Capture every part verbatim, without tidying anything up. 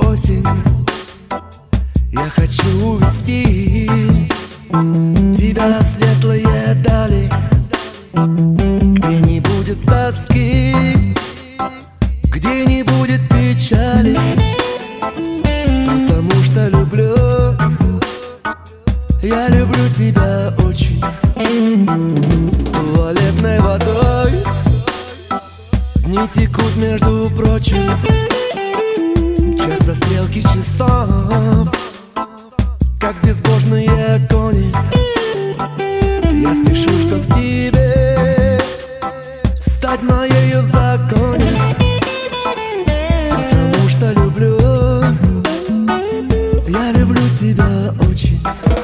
осень я хочу увести тебя в светлые дали, где не будет тоски, где не будет печали, потому что люблю, я люблю тебя очень. Туалетной водой дни текут, между прочим, мчатся стрелки часов, как безбожные кони. Я спешу, чтоб тебе стать моею в законе, потому что люблю, я люблю тебя очень.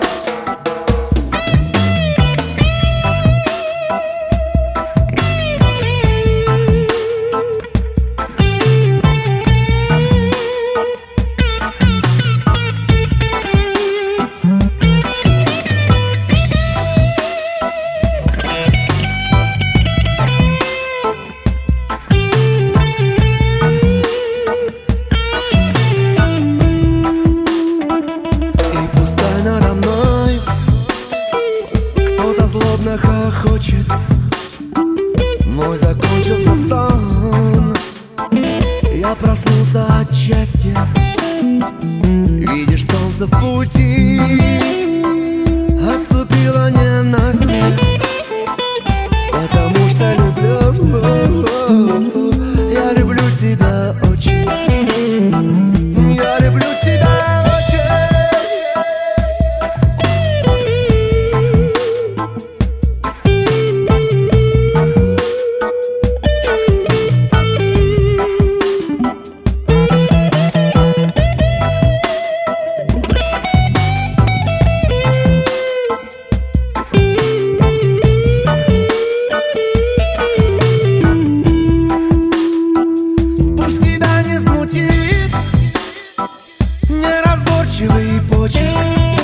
Злобно хохочет, мой закончился сон. Я проснулся от счастья, видишь, солнце в пути, отступила ненастье, потому что люблю, я люблю тебя очень, я люблю тебя очень. Неразборчивый почерк